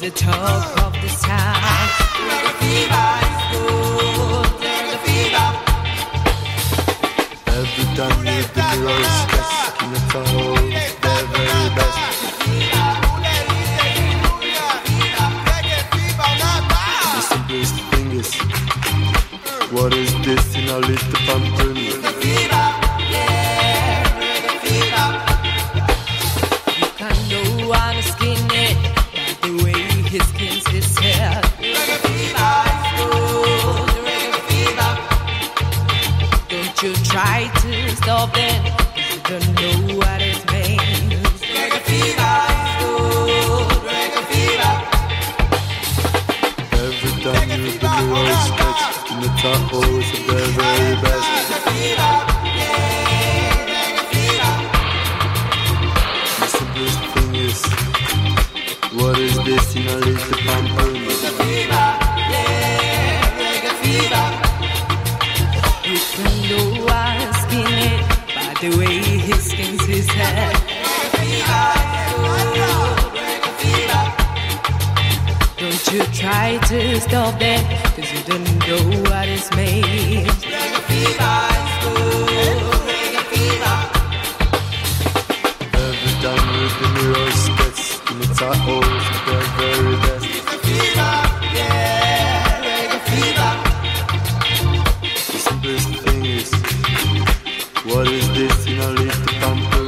the talk of the town. Reggae fever is good, reggae fever. Every time you do the roasters, in the town, the very best. The simplest thing is, what is this in a little pumpkin? Reggae fever, yeah, reggae fever. You can know I'm skinny by the way he skins his hair. Reggae fever is good, reggae fever. Don't you try to stop it, you don't know what it means. Reggae fever is good, reggae fever. Every time you do the roasters, in the top holes of the very best. Reggae fever, yeah, reggae fever. The simplest thing is, what is this in a little pumpkin? Reggae fever, yeah, reggae fever. You can know I'm skinny by the way he skins his head. Reggae fever, reggae fever. Don't you try to stop that, 'cause you don't know what it's made. Reggae fever is good, reggae fever. Every time you do the roasters, in the top holes of the very best. Reggae fever, yeah, reggae fever. The simplest thing is, what is this in a little pumpkin?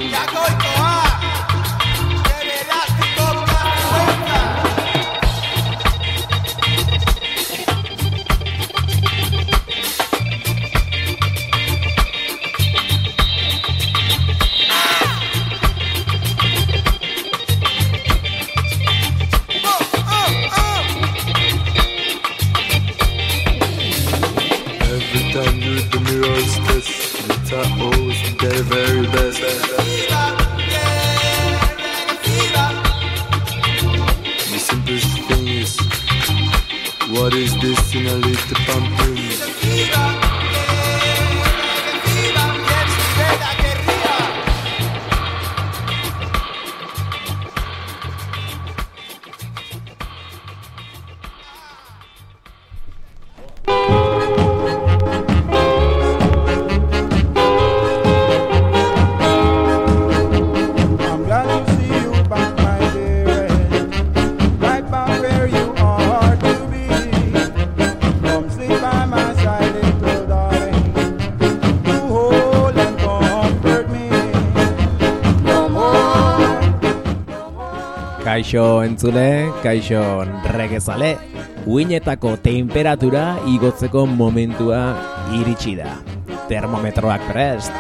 Every time you do the roasters, the top holes of the very best. The simplest thing is, what is this in a little pumpkin? I'm glad to see you back, my dear, right back where you are to be. Come sit by my side, little darling, to hold and comfort me. No more. Kaixo entzule, kaixo regezale, uinetako temperatura igotzeko momentua iritsi da. Termometroak prest.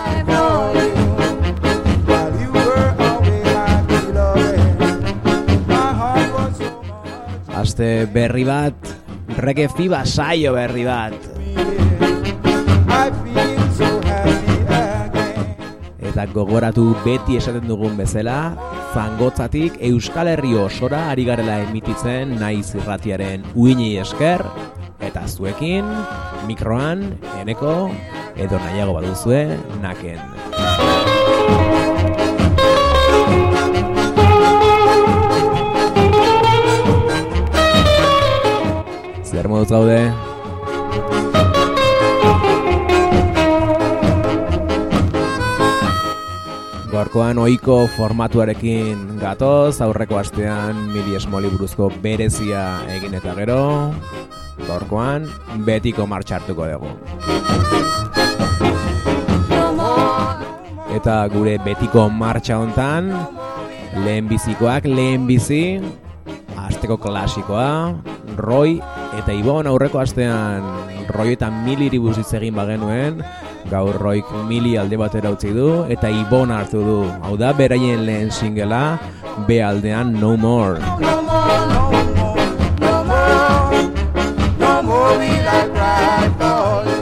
While you were away, my beloved, my heart was so much. Aste berri bat, reggae fiba saio berri bat. I feel so happy again. Eta gogoratu beti esaten dugun bezala, Zangotzatik Euskal Herri osora ari garela emititzen Naiz irratiaren uini esker, eta zuekin, mikroan, eneko, edo nahiago baduzue, naken. Zer moduz gaude? Gaurkoan ohiko formatuarekin gatoz, aurreko astean Mili Esmoli buruzko berezia egin eta gero, gaurkoan betiko martxa hartuko dugu. Eta gure betiko martxa hontan, lehenbizikoak lehenbizi, asteko klasikoa, Roy eta Ibon aurreko astean Roy eta Miliri buruz hitz egin bagenuen, gaur Royk Mili alde batera utzi du eta Ibon hartu du. Hau da beraien lehen singela, B aldean No More. No more, no more, no more, no more will I cry for you.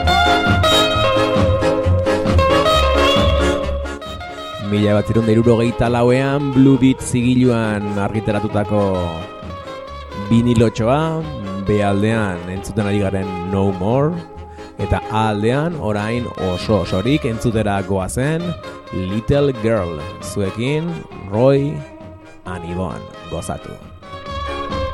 Mila 1974ean Blue Beat zigiluan argitaratutako vinilotxoa, B aldean entzuten ari garen No More, eta A aldean orain oso osorik entzutera goazen Little Girl, zuekin Roy and Ibon, gozatu.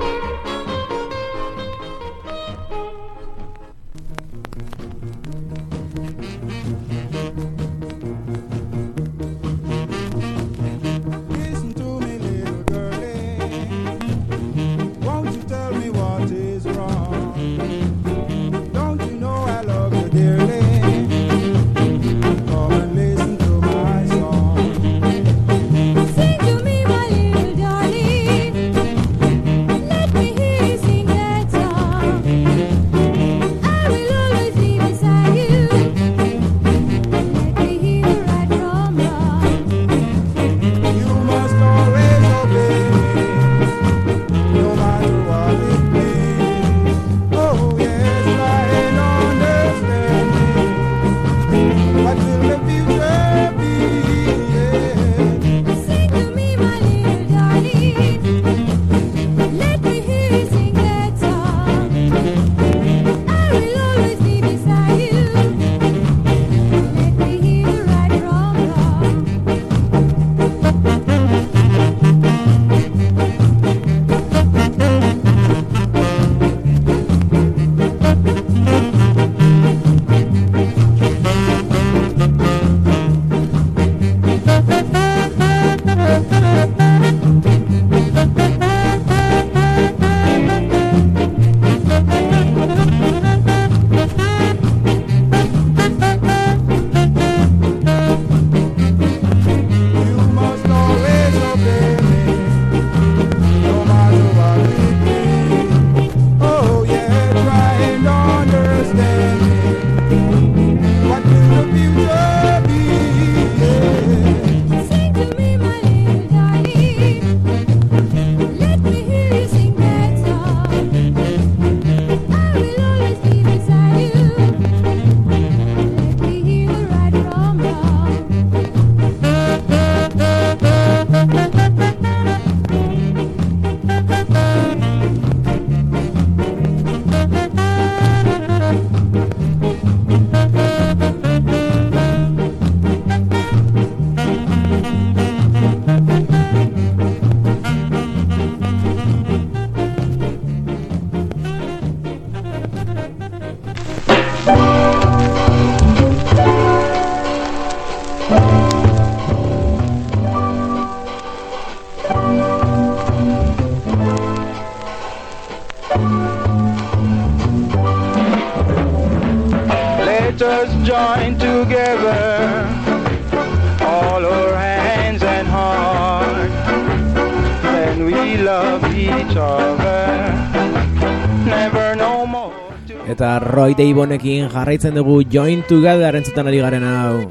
join together all our hands and heart, then we love each other, never no more. Eta Roy Davonekin jarraitzen dugu Join Together entzutan ari garen hau.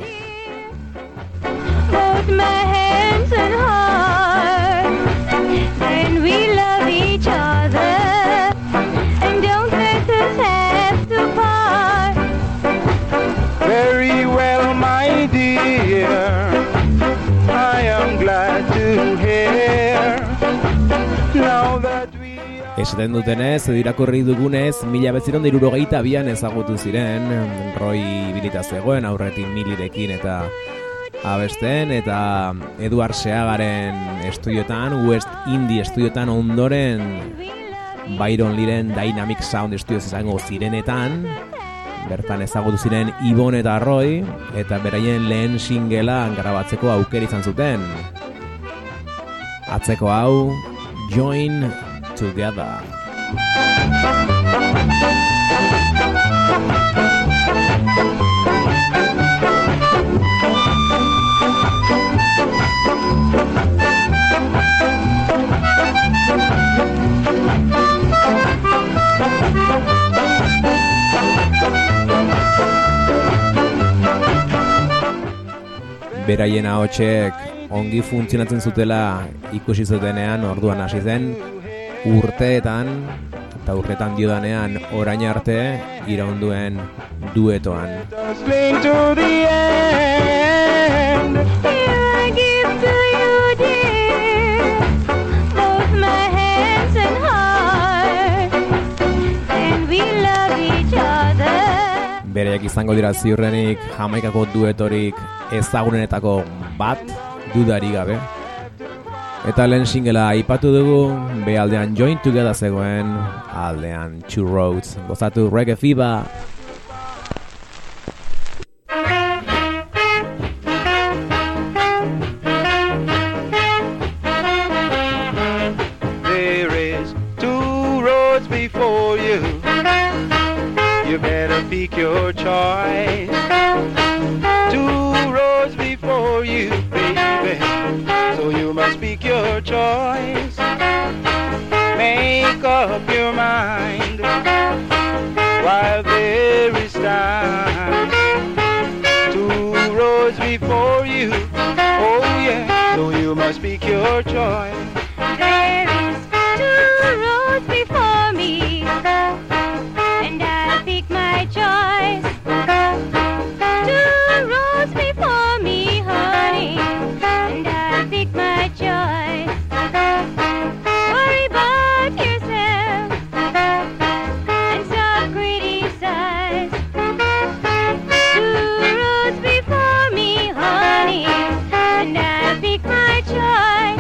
Both my hands and heart, then we love each other, and don't let us have to part. Very well, my dear, I am glad to hear now that we are... Esaten dutenez, edo irakurri dugunez, 1962an ezagutu ziren, Roy bilita zegoen aurretik Milirekin eta abesten, eta Eduard Seagaren estudiotan, West Indie estudiotan ondoren Byron Leeren Dynamic Sound Studios izango zirenetan, bertan ezagutu ziren Ibon eta Roy, eta beraien lehen singela grabatzeko aukera izan zuten. Atzeko hau, Join Together. Beraien ahotsek ongi funtzionatzen zutela ikusi zutenean, orduan hasi zen urteetan, eta urteetan diodanean orain arte iraunduen duetoan. Cling to the end. Here I give to you, dear, both my hands and heart, and we love each other. Bereak izango dira ziurrenik Jamaikako duetorik ezagunenetako bat, dudari gabe. Eta lehen singela aipatu dugu, be aldean Join Together zegoen, aldean Two Roads. Gozatu Reggae Fever. There is two roads before you. You better pick your choice. Two roads before you, baby. So you must pick your choice. Make up your mind while there is time. Two roads before you, oh yeah. So you must pick your choice. There is two roads before me, and I'll pick my choice. Two roads before me, honey, and I'll pick my choice. Worry about yourself and stop criticize. Two roads before me, honey, and I'll pick my choice.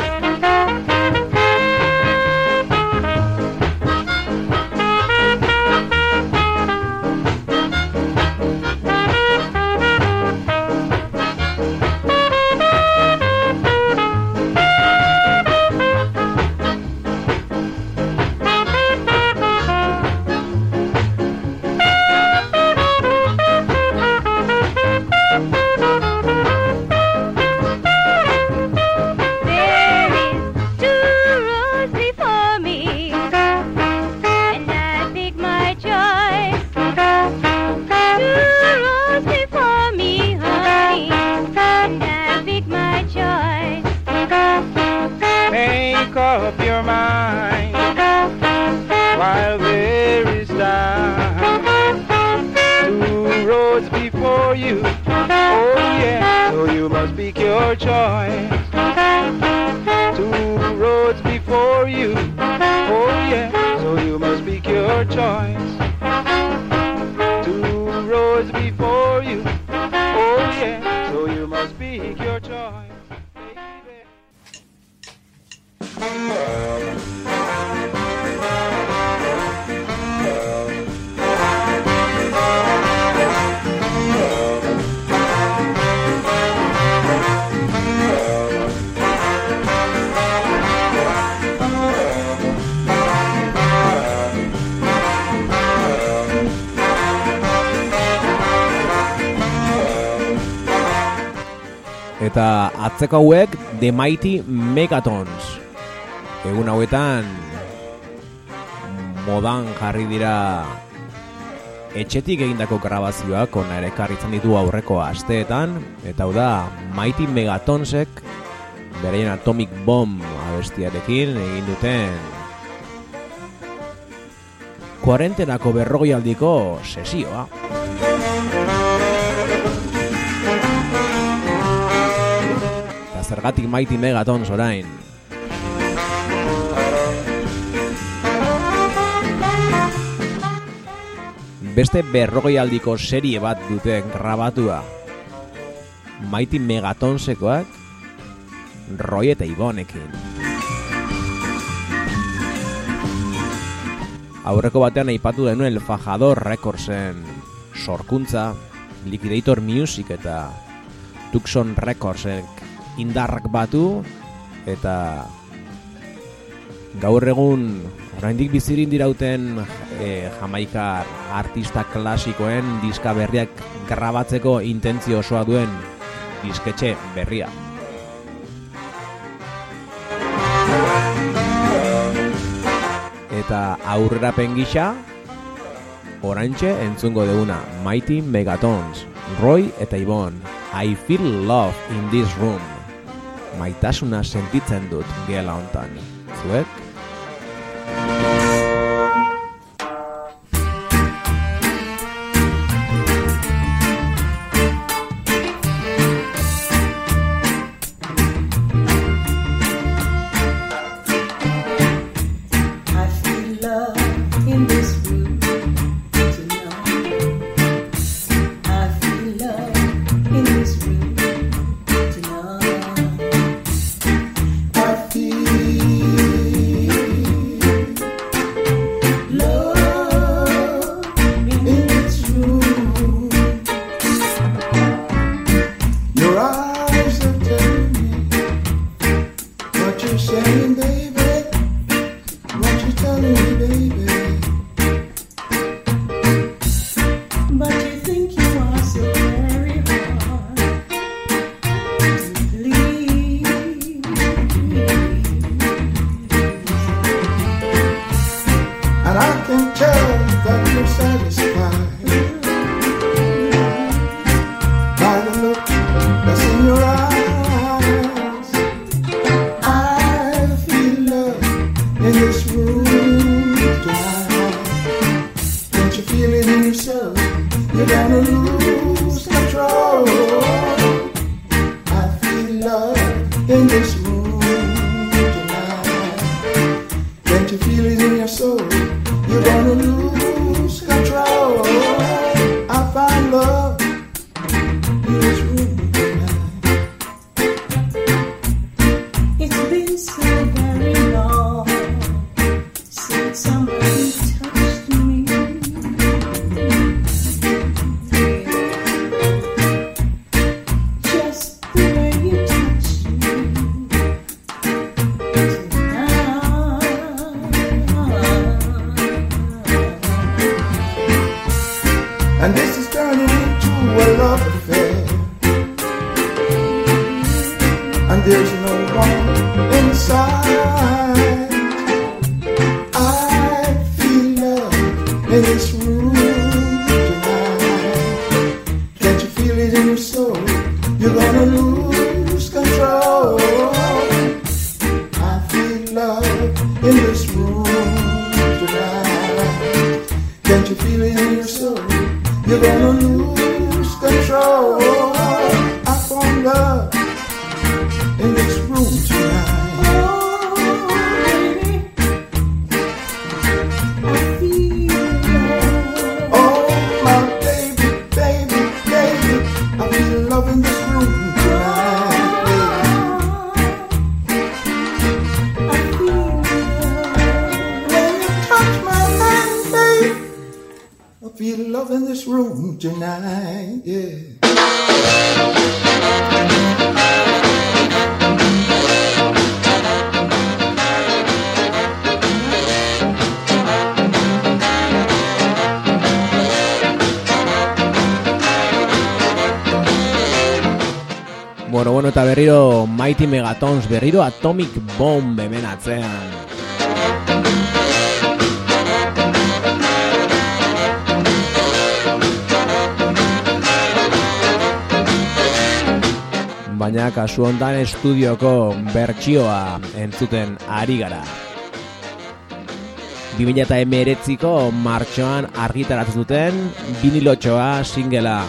Eta atzeko hauek The Mighty Megatons. Egun hauetan modan jarri dira etxetik egindako grabazioak ona ere ekarritzen ditu aurreko asteetan, eta hau da Mighty Megatonsek beraien Atomic Bomb abestiarekin egin duten kuarentenako 40 aldiko sesioa. Eta zergatik Mighty Megatons orain? Beste 40 aldiko serie bat dute grabatua. Mighty Megatonsekoak Roy eta Ibonekin. Aurreko batean aipatu denuen El Fajador Recordsen sorkuntza, Liquidator Music eta Tucson Recordsek indarrak batu, eta gaur egun oraindik bizirin dirauten Jamaikar artista klasikoen diska berriak grabatzeko intentzio osoa duen disketxe berria. Eta aurrerapen gisa oraintxe entzungo duguna Mighty Megatons, Roy eta Ibon, I Feel Love in This Room. Maitasuna sentitzen dut gela hontan. Zuek? Bueno, eta berriro Mighty Megatons, berriro Atomic Bomb hemen atzean. Baina kasu hontan estudioko bertsioa entzuten ari gara. 2019ko martxoan argitaratzen duten vinilotxoa singela.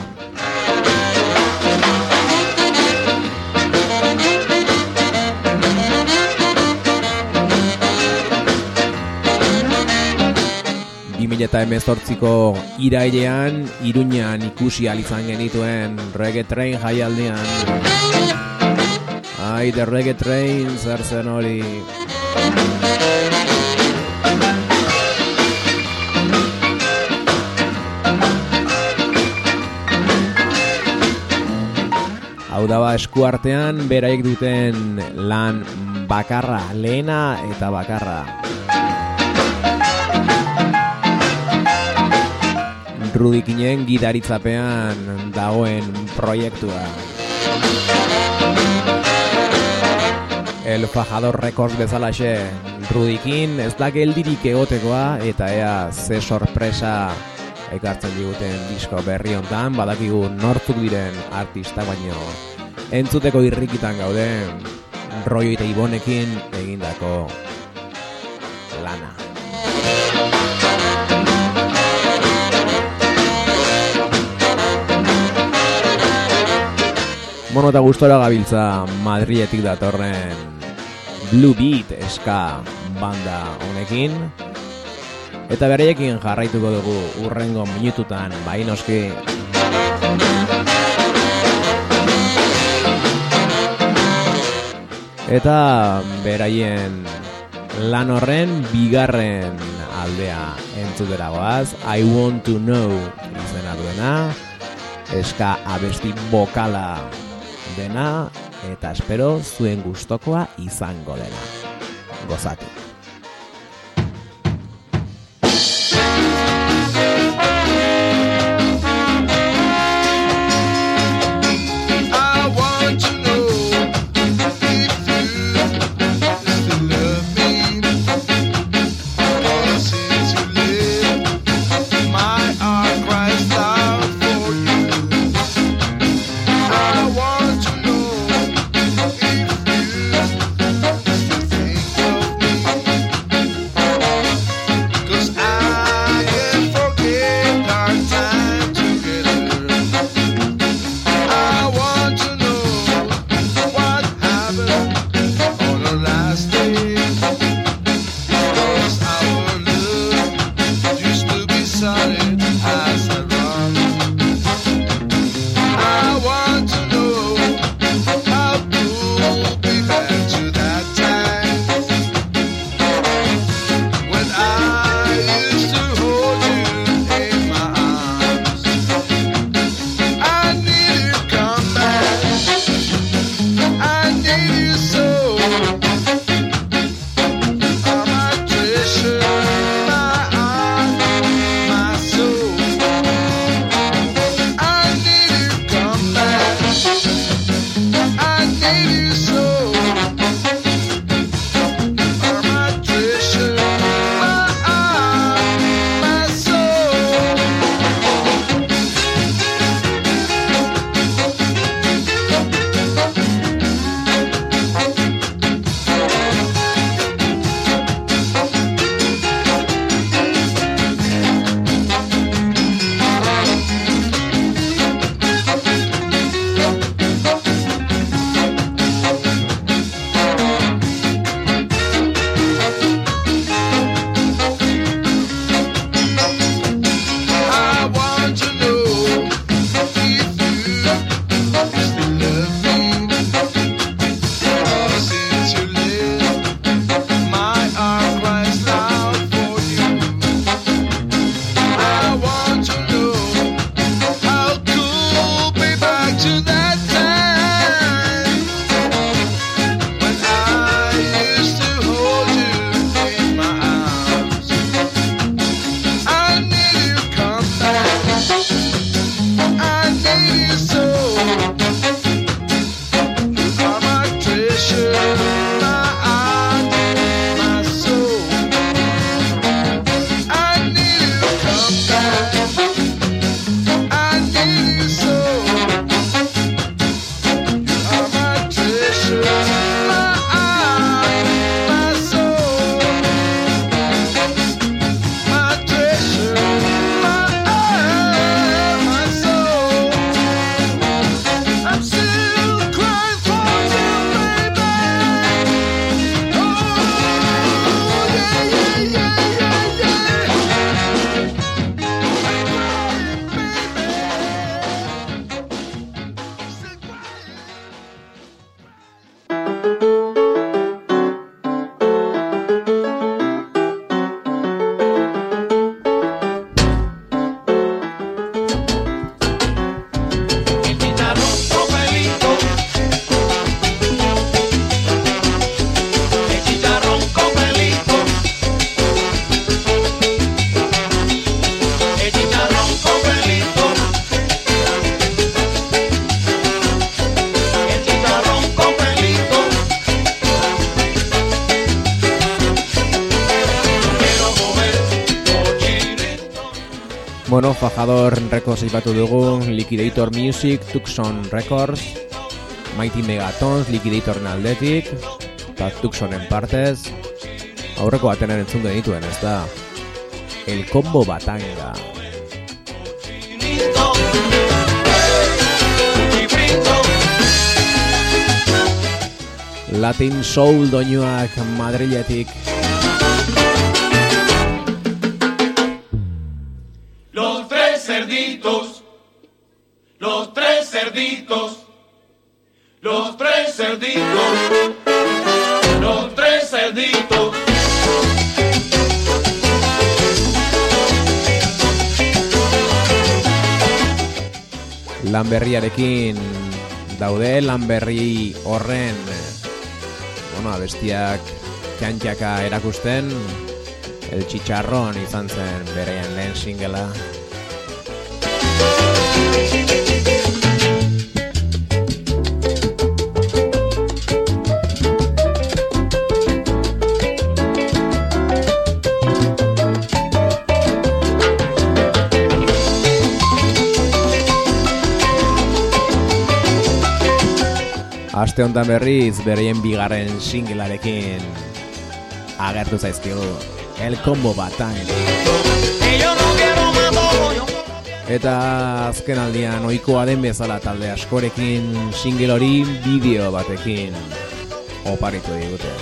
Eta 2018ko irailean Iruñan ikusi ahal izan genituen Reggae Train jaialdian. Ai, The Reggae Train, zer zen hori. Hau daba eskuartean beraik duten lan bakarra, lehena eta bakarra. Rudikinen gidaritzapean dagoen proiektua. El Fajador Records bezalaxe, Rudikin ez da geldirik egotekoa eta ea ze sorpresa ekartzen diguten disko berri hontan, badakigu nortzuk diren artista baino entzuteko irrikitan gaude Roio eta Ibonekin egindako lana. Mono eta gustora gabiltza Madriletik datorren Blue Beat ska banda honekin. Eta bereiekin jarraituko dugu urrengo minututan, bai noski. Eta beraien lan horren bigarren aldea entzutera goaz, I Want to Know izena duena, ska abesti bokala dena, eta espero zuen gustokoa izango dena. Gozatu. Think of me. Bueno, Fajador Records ipatu dugu, Liquidator Music, Tucson Records, Mighty Megatons, Liquidatorren aldetik, eta Tucsonen partez, aurreko batenan entzun genituen, ez da, El Combo Batanga. Latin Soul doinuak Madriletik. Los tres cerditos, los tres cerditos, los tres cerditos, los tres cerditos. Lanberriarekin daude, Lanberri horren abestiak txantxaka erakusten, El Chicharrón izan zen berean lehen singela. Aste honetan berriz, bereien bigarren singelarekin agertu zaizkigu, El Combo Batanga. Eta azken aldian ohikoa den bezala talde askorekin single hori bideo batekin oparitu digute.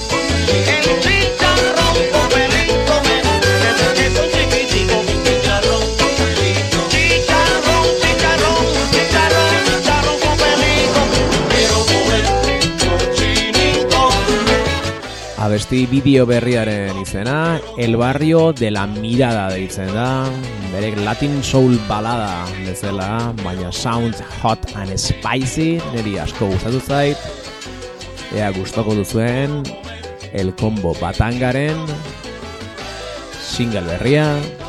Abesti bideo berriaren izena, El Barrio de la Mirada deitzen da, bere Latin Soul balada bezala, baina sounds hot and spicy, niri asko gustatu zait, ea gustoko duzuen, El Combo Batangaren single berria,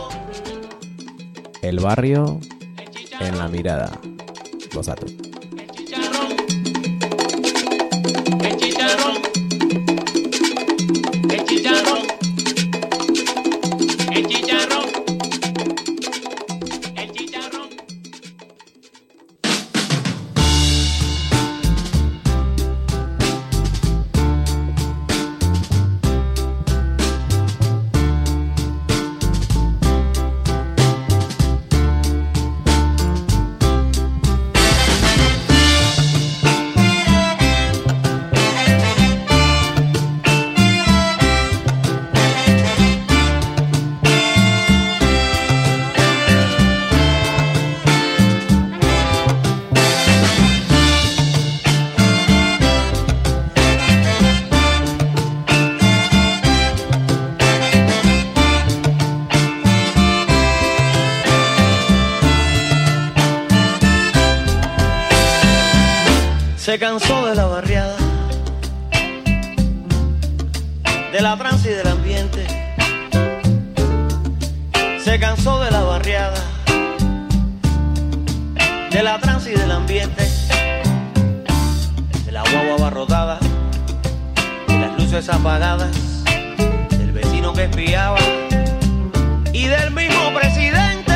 El Barrio en la Mirada. Gozatu. Se cansó de la barriada, de la trance y del ambiente. Se cansó de la barriada, de la trance y del ambiente. De la guagua abarrotada, de las luces apagadas, del vecino que espiaba y del mismo presidente.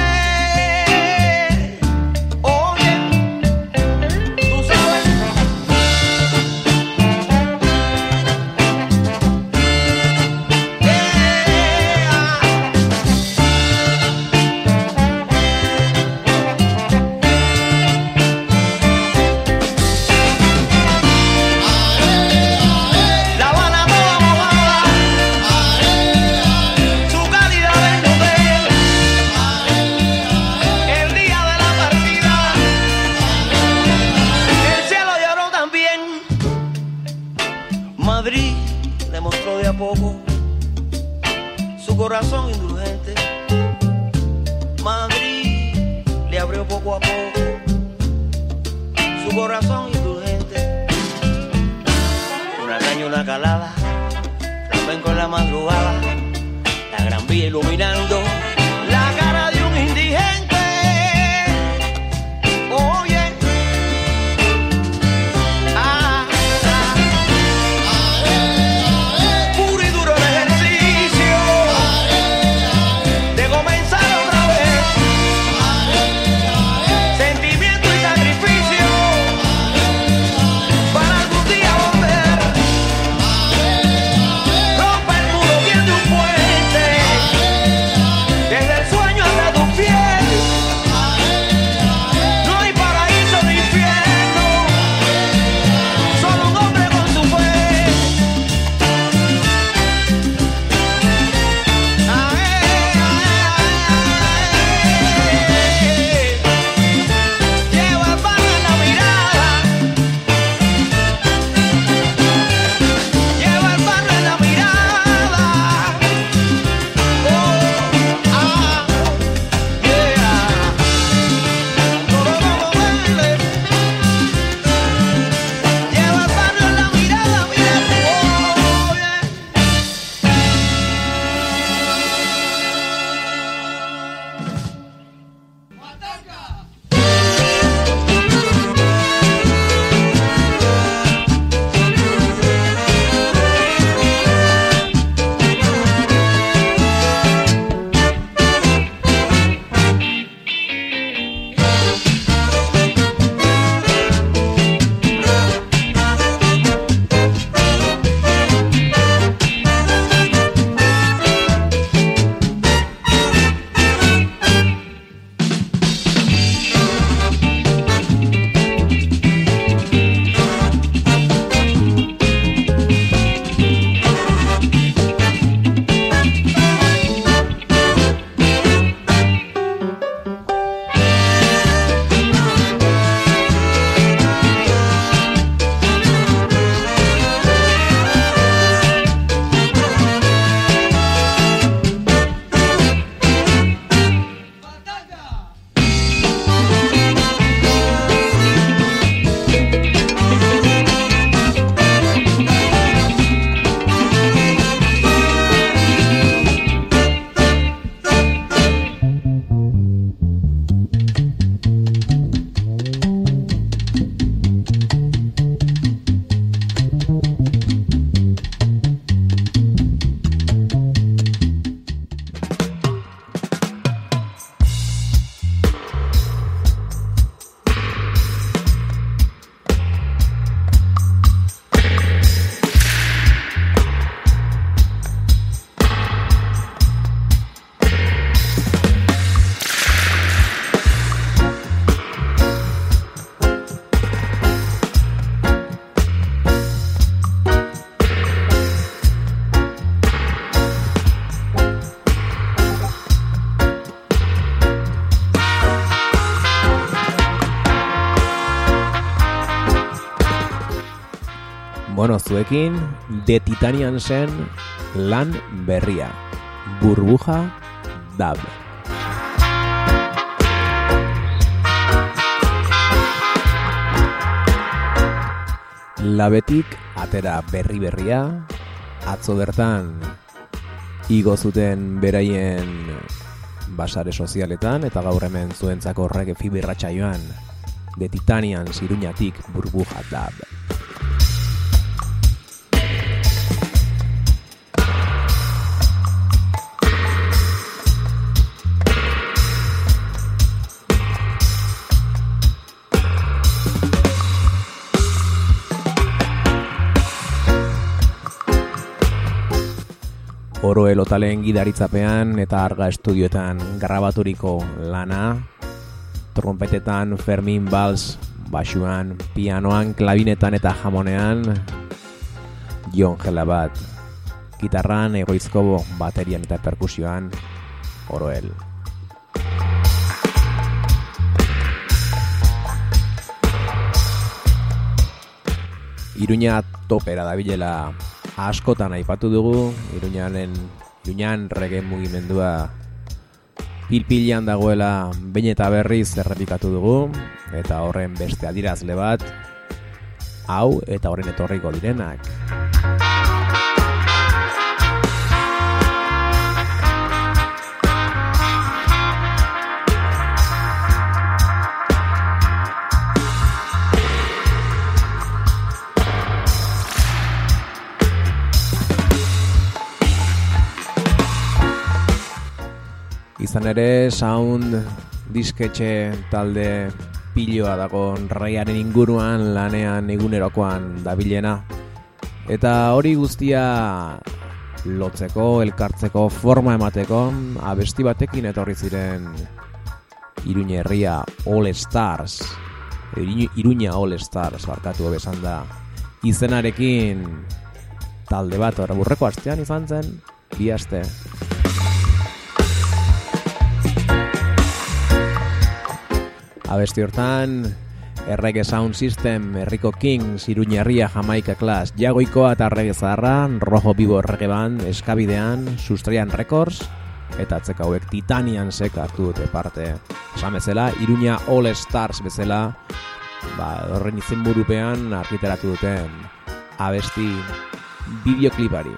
Corazón indulgente, Madrid le abrió poco a poco su corazón indulgente. Una caña, una calada, flamenco en la madrugada, la Gran Vía iluminando la cara de un indigente. Oye, puro y duro el ejercicio de comenzar otra vez. Bueno, zuekin The Titaniansen lan berria, Burbuja Dub. Labetik atera berria, atzo bertan igo zuten beraien basare sozialetan, eta gaur hemen zuentzako horrek fibirratsaioan The Titanians Iruñatik Burbuja Dub. Oro Elotalen gidaritzapean eta Arga Estudioetan grabaturiko lana, trompetetan Fermin Valls, basuan, pianoan, klabinetan eta jamonean Jon Gelabat, gitarran, Egoizkobo, baterian eta perkusioan Oroel. Iruña topera dabilela askotan aipatu dugu, Iruñan reggae mugimendua pilpilean dagoela behin eta berriz errepikatu dugu, eta horren beste adierazle bat, hau eta horren etorriko direnak. Izan ere, sound disketxe talde piloa dago raiaren inguruan lanean egunerokoan dabilena. Eta hori guztia lotzeko, elkartzeko, forma emateko, abesti batekin etorri ziren Iruña herria All Stars. Iruña All Stars, barkatu besan da. Izenarekin talde bat, burreko astean izan zen, 2 aste. Abesti hortan, Reggae Sound System, Herriko Kings, Iruña herria, Jamaica Class, Jagoikoa eta Reggae Zaharra, Rojo Bibo Reggae Band, Eskabidean, Sustraian Records, eta atzeka hauek Titaniansek hartu dute parte. Esan bezala, Iruña All Stars bezala, horren izenburupean argiteratu duten abesti bideoklipari.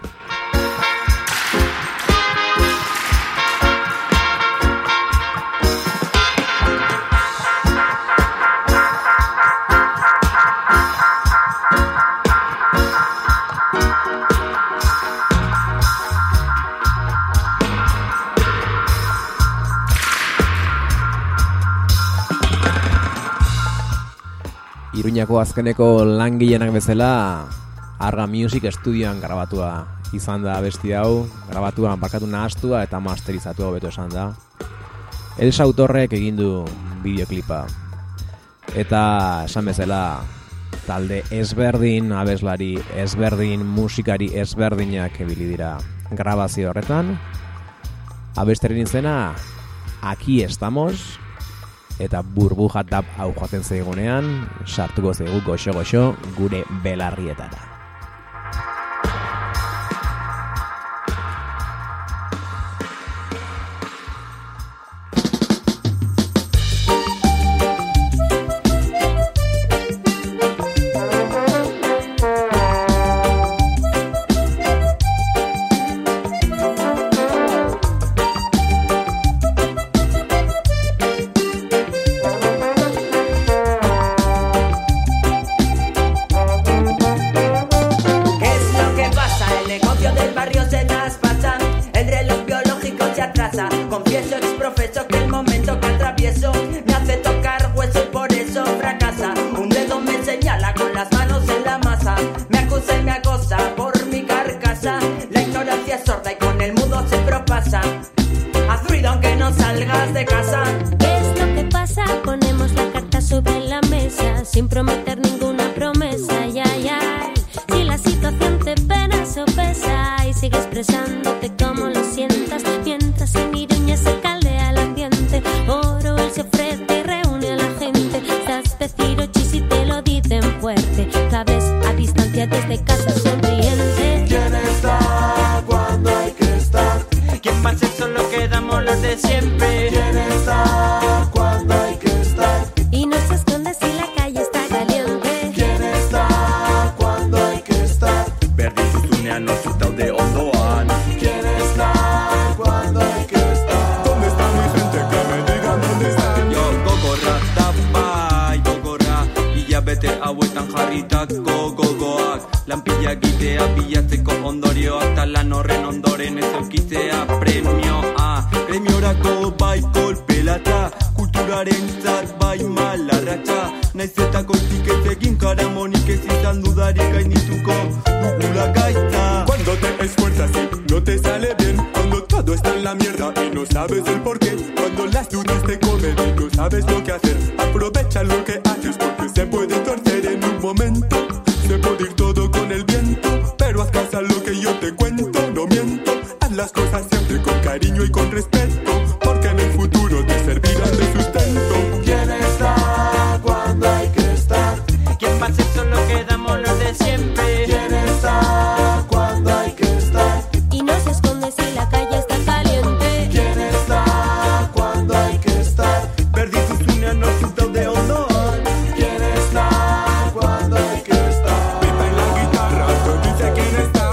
Iruñako azkeneko langileenak bezala Arga Music Studioan grabatua izan da abesti hau, grabatuan barkatu nahastua eta masterizatua hobeto esan da. Elsa Autorrek egin du bideoklipa. Eta esan bezala talde ezberdin, abeslari ezberdin, musikari ezberdinak ebili dira grabazio horretan. Abestiaren izena Aquí estamos. Eta Burbuja Dub hau joaten zaigunean, sartuko zaigu goxo-goxo gure belarrietara. Desde gogoak, lanpila gitea bilatzeko ondorioak, ta lan horren ondoren ez eukitzea premioa. Premiorako bai kolpelata, kulturaren zat bai malarratxa, naiz eta goitik ez egin karamonik ez izan dudarik gaindituko dugula gaitza. Cuando te esfuerzas y no te sale bien, cuando todo está en la mierda y no sabes el porqué, cuando las dudas te comen y no sabes lo que hacer, aprovecha lo que haces porque se puede torcer en un momento, se puede ir todo con el viento, pero haz caso a lo que yo te cuento, no miento, haz las cosas siempre con cariño y con respeto, porque en el futuro te servirán de sustento. ¿Quién está cuando hay que estar? ¿Quién va a ser solo quedamos los de siempre? ¿Quién está cuando hay que estar? Y no se esconde si la calle está caliente. ¿Quién está cuando hay que estar? Perdí sus uñas, no siento de honor. ¿Quién está cuando hay que estar? Pipa en la guitarra, tú dices quién está.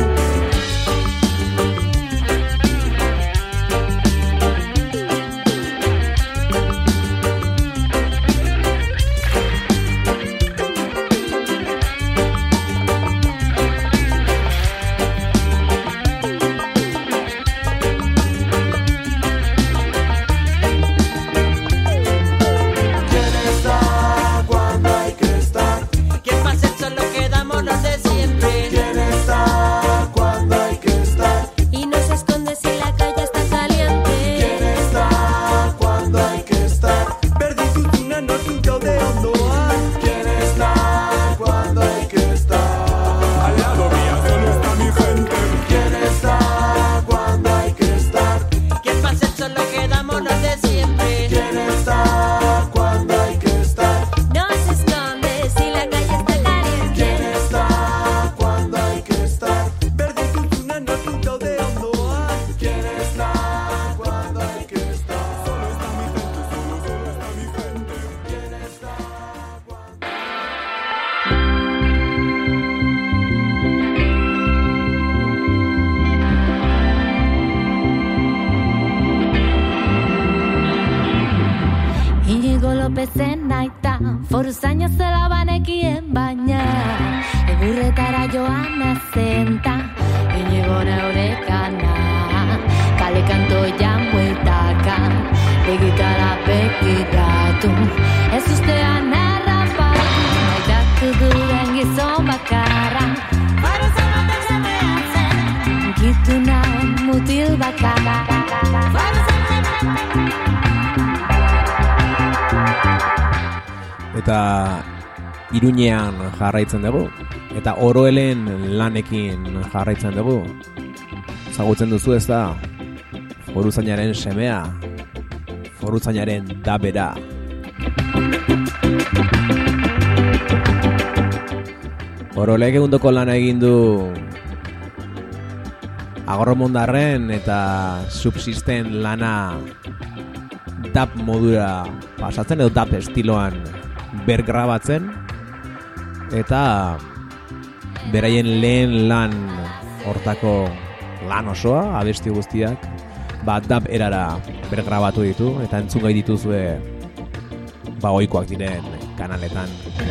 ¿Quién está cuando hay que estar? ¿Quién va a ser solo quedamos los de siempre? ¿Quién está cuando hay que estar? Y no se esconde si la calle está caliente. ¿Quién está cuando hay que estar? Perdí sus uñas, no siento de honor. ¿Quién está cuando hay que estar? Al lado mía solo está mi gente. ¿Quién está cuando hay que estar? ¿Quién va a ser solo quedamos los de siempre? ¿Quién está cuando hay que estar? No se esconde si la calle está caliente. ¿Quién está cuando hay que estar? Perdí sus uñas, no siento de honor. ¿Quién está cuando hay que estar? Solo está mi gente, solo está mi gente. ¿Quién está cuando... Inigo Lopezen aita, foruzaina zela banekien baina egurretara joan azenta, Inigo neurekana kale kantoian bueltaka, begitara begiratu ez ustean errapatu, nahi datu duen gizon bakarra foruzaina bezameatzen, gitu nahi mutil bakarra Eta Iruñean jarraitzen dugu, eta Oroelen lanekin jarraitzen dugu. Zagutzen duzu ez da, foruzainaren semea, foruzainaren dabera. Orolek egundoko lana egin du Agorromondarren eta subsisten lana dab modura pasatzen edo dab estiloan bergrabatzen, eta beraien lehen lan hortako lan osoa, abesti guztiak, dab erara bergrabatu ditu, eta entzungai dituzue ohikoak diren kanaletan.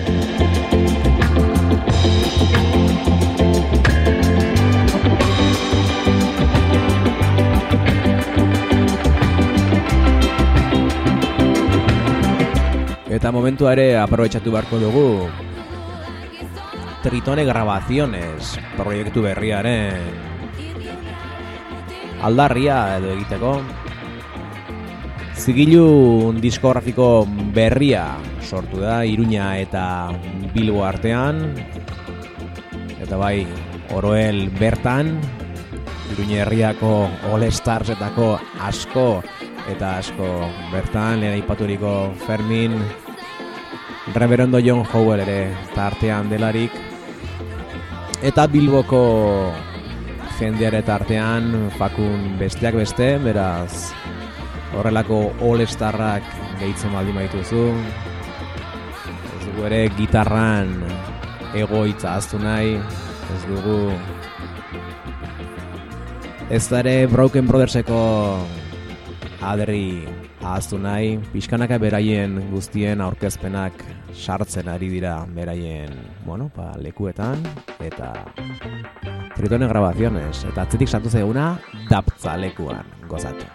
Eta momentua ere aprobetxatu beharko dugu Tritone Grabaciones proiektu berriaren aldarria edo egiteko. Zigilu diskografiko berria sortu da Iruña eta Bilbo artean, eta bai Oroel bertan, Iruña herriako All Starsetako asko eta asko bertan, lehen aipaturiko Fermin, Reverendo John Howell ere tartean delarik, eta Bilboko jendeare tartean Fakun besteak beste, beraz horrelako All Starrak gehitzen baldin baituzu, ez dugu ere gitarran egoitza aztu nahi, ez dugu ez da ere Broken Brotherseko Adri ahaztu nahi, pixkanaka beraien guztien aurkezpenak sartzen ari dira beraien, lekuetan, eta Tritones Grabaciones, eta atzetik sartu zaiguna Daptza lekuan, gozatu.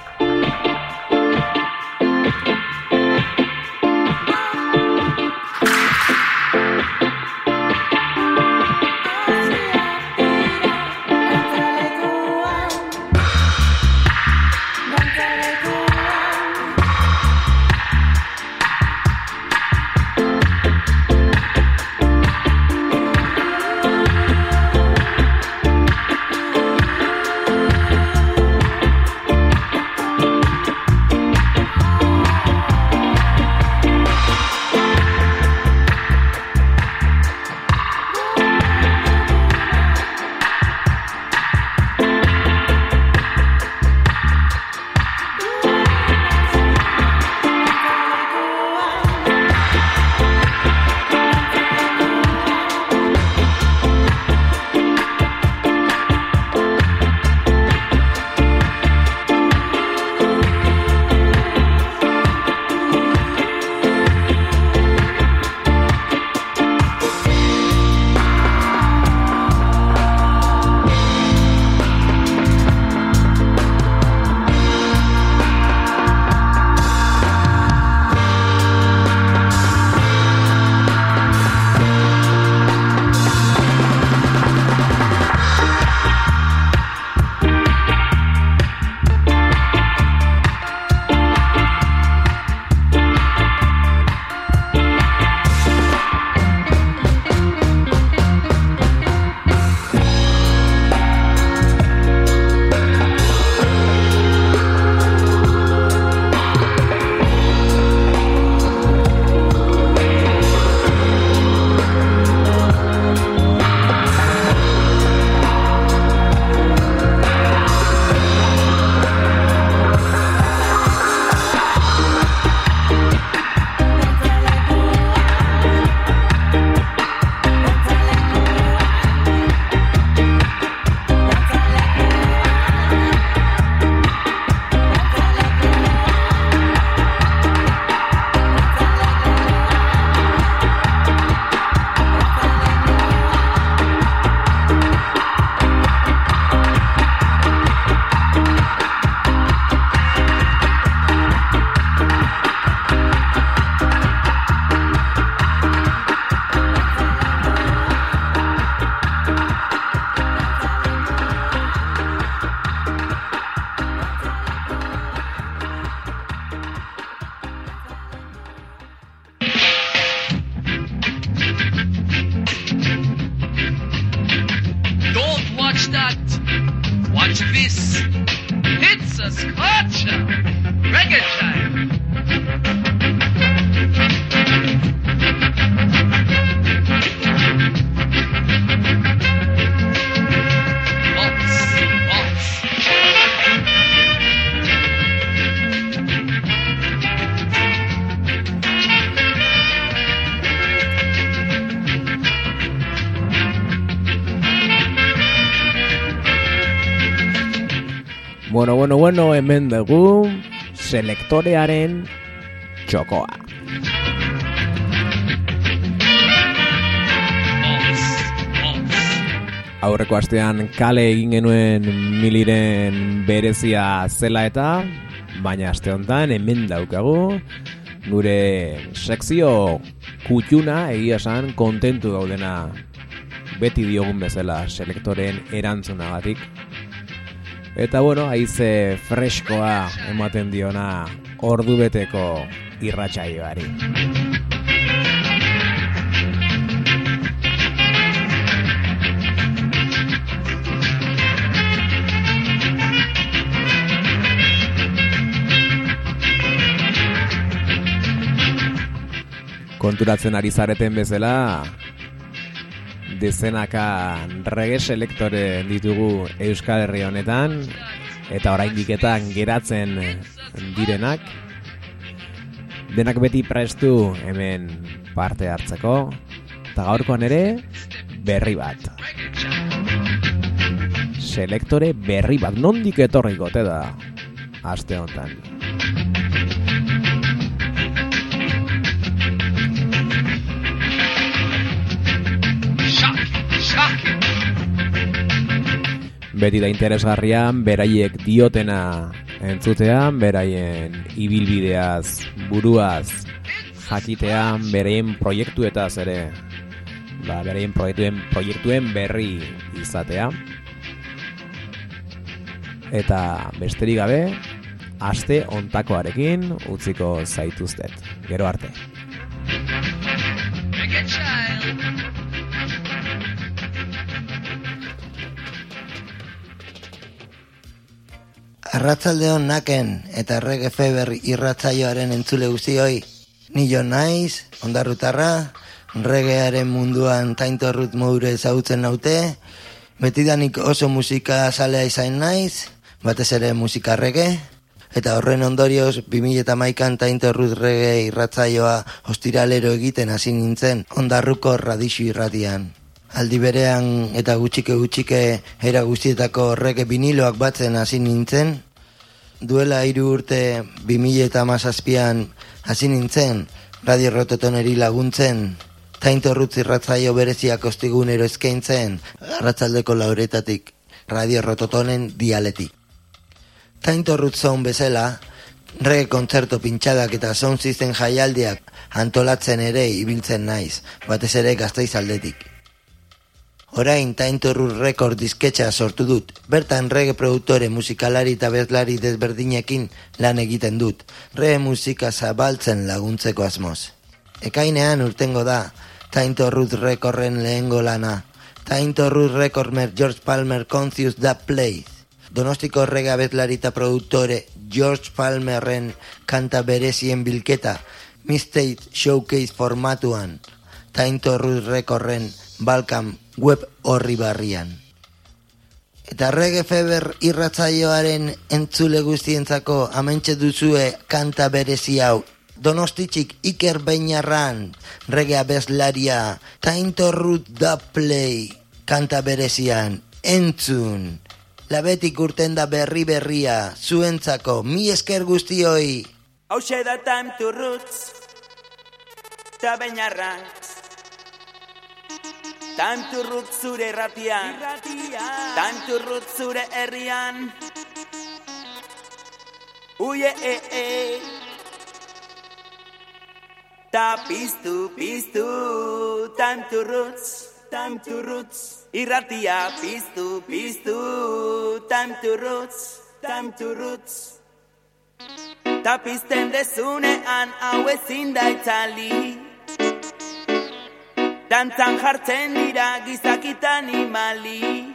Bueno, hemen dugu selektorearen txokoa. Aurreko astean kale egin genuen Miliren berezia zela eta, baina aste honetan hemen daukagu gure sekzio kutxuna, egia esan kontentu gaudena beti diogun bezala selektoren erantzunagatik. Eta haize freskoa ematen diona ordubeteko irratsaioari. Konturatzen ari zareten bezala, dezenaka reggae selektore ditugu Euskal Herri honetan, eta oraindiketan geratzen direnak, denak beti prestu hemen parte hartzeko, eta gaurkoan ere berri bat. Selektore berri bat, nondik etorriko te da aste honetan. Beti da interesgarrian, beraiek diotena entzutean, beraien ibilbideaz, buruaz, jakitean, beraien proiektuetaz ere, beraien proiektuen berri izatea. Eta besterik gabe, aste ontakoarekin utziko zaituztet. Gero arte. Arratsaldeon naken eta Reggae Fever irratsaioaren entzule guztioi. Ni jo naiz, ondarrutarra, reggaearen munduan taintorrut modure ezagutzen naute, betidanik oso musika zalea izan naiz, batez ere musika reggae, eta horren ondorioz 2011an taintorrut reggae irratsaioa ostiralero egiten hasi nintzen Ondarruko Radixu irratian. Aldi berean eta gutxike era guztietako reggae viniloak batzen hasi nintzen. Duela 3 urte 2017an hasi nintzen Radio Rototoneri laguntzen. Taintorrutz irratsaio bereziak ostigunero eskaintzen arratsaldeko 4:00 Radio Rototonen dialetik. Taintorrutz sound bezala, reggae kontzerto pintxadak eta sound system jaialdiak antolatzen ere ibiltzen naiz, batez ere Gasteiz aldetik. Orain Taintorrutz Record disketxa sortu dut, bertan reggae produktore, musikalari eta bezlari desberdinekin lan egiten dut, reggae musika zabaltzen laguntzeko asmoz. Ekainean urtengo da Taintorrutz Recordren lehengo lana, Taintorrutz Recorder George Palmer Conscious Da Place. Donostiko reggae abeslari eta produktore George Palmerren kanta berezien bilketa Mixtape Showcase formatuan Taintorrutz Recordren Balkan web horri barrian. Eta Reggae Fever irratsaioaren entzule guztientzako amentxe duzue kanta berezi hau. Donostitxik Iker Beñarran, reggae abeslaria, Taintorrutz Da Play, kanta berezian, entzun. Labetik urten da berria, zuentzako, mi esker guztioi. Hauxe da Taintorrutz, ta Beñarran. Taintorrutz zure irratian, Taintorrutz zure herrian. Uie, Ta piztu, Taintorrutz, irratia piztu, Taintorrutz. Ta pizten dezunean hau ezin da itzali. Dantzan jartzen dira gizakita animali.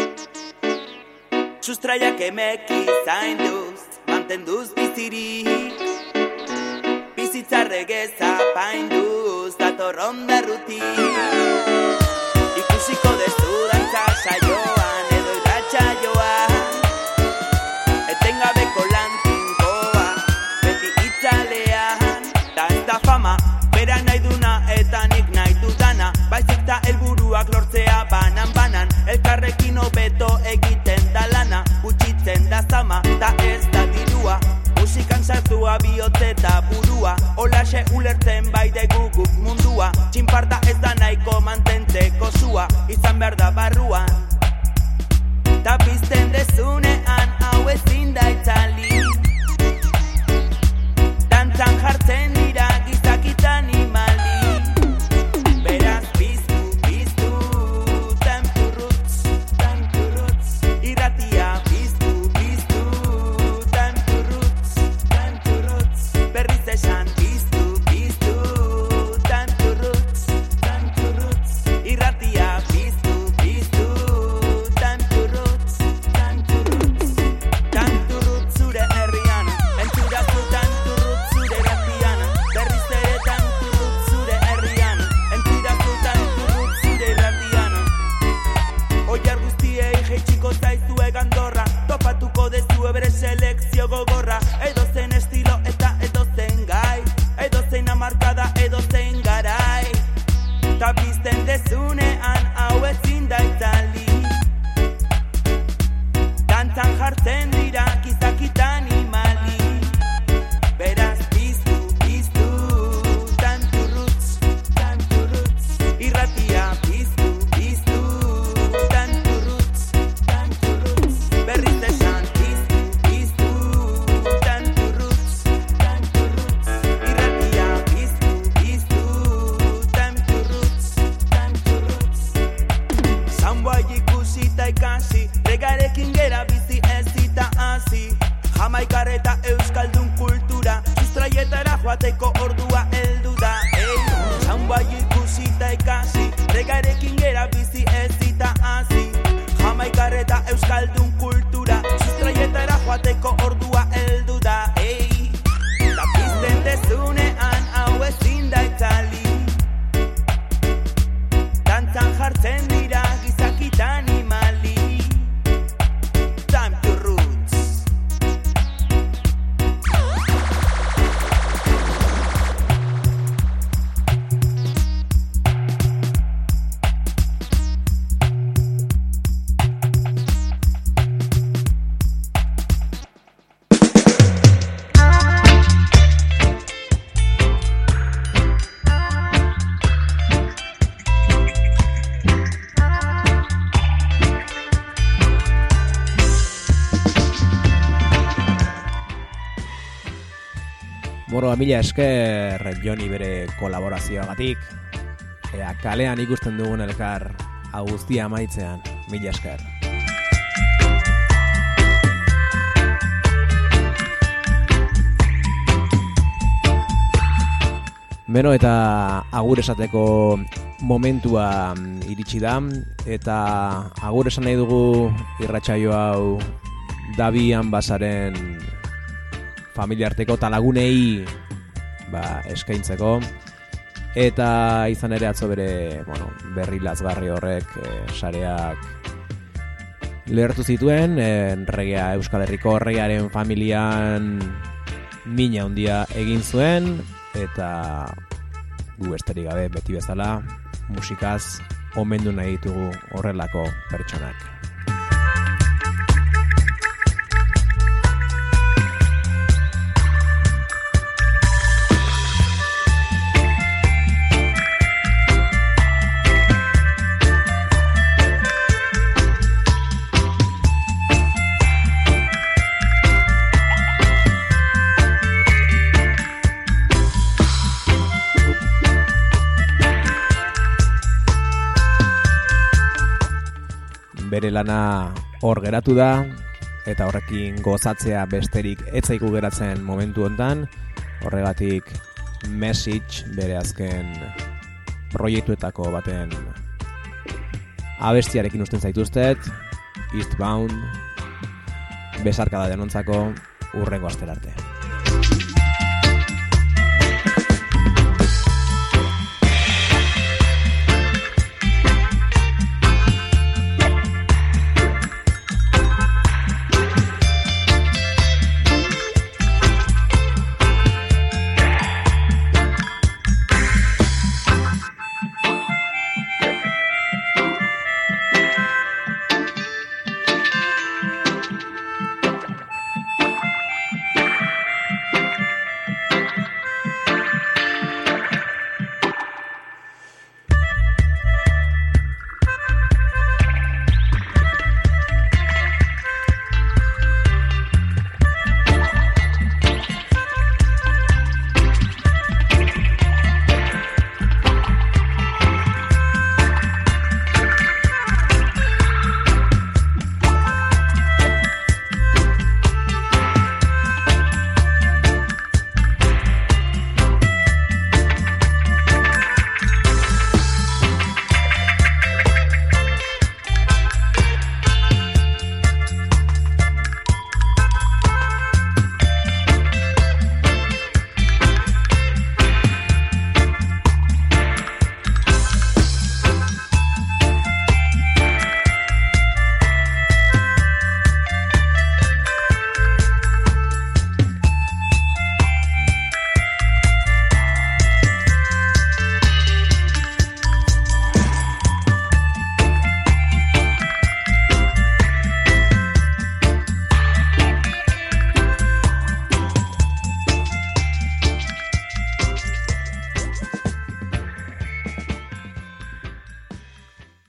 Sustraiak emeki zainduz, mantenduz bizirik. Bizitzarrege zapainduz, dator ondarrutik. Ikusiko dezu dantza saioan, edo irratsaioan. Etengabeko lantinkoa, beti itzalean. Ta ez da fama, bera nahi duna eta nik nahi dudana. Baizik ta helburuak lortzea banan, elkarrekin hobeto egiten da lana. Gutxitzen da zama, ta ez da dirua. Musikan sartua bihotze eta burua, holaxe ulertzen baide guguk mundua. Txinparta ez da nahiko mantentzeko zua, izan behar da barruan. Ta pizten dezunean hau ezin da itzali. Dantzan jartzen dira gizakita animali. Beraz piztu, Taintorrutz, irratia piztu, Taintorrutz, berriz esan piztu, Taintorrutz, irratia piztu, bai ikusita ikasi, regarekin gera bizi ezita hasi. Jamaikar eta euskaldun kultura, sustraietara joateko ordua heldu da. Zaun bai ikusita ikasi, regarekin gera bizi ezita hasi. Jamaikar eta euskaldun kultura, sustraietara joateko ordua heldu da. Ta pizten dezunean hau ezin da itzali, dantzan jartzen dira gizakita animali. Time to roots. Moro, mila esker Joni bere kolaborazioagatik. Ea kalean ikusten dugun elkar hau guztia amaitzean, mila esker. Beno, eta agur esateko momentua iritsi da, eta agur esan nahi dugu irratsaio hau Dabian Basaren familiarteko talagunei eskaintzeko, eta izan ere atzo bere berri lazgarri horrek sareak lehertu zituen, regea Euskal Herriko regearen familian mina handia egin zuen, eta gu besterik gabe beti bezala musikaz omendu nahi ditugu horrelako pertsonak. Bere lana hor geratu da, eta horrekin gozatzea besterik ez zaigu geratzen momentu hontan. Horregatik Message bere azken proiektuetako baten abestiarekin usten zaituztet, Eastbound, besarkada denontzako, urrengo astera arte.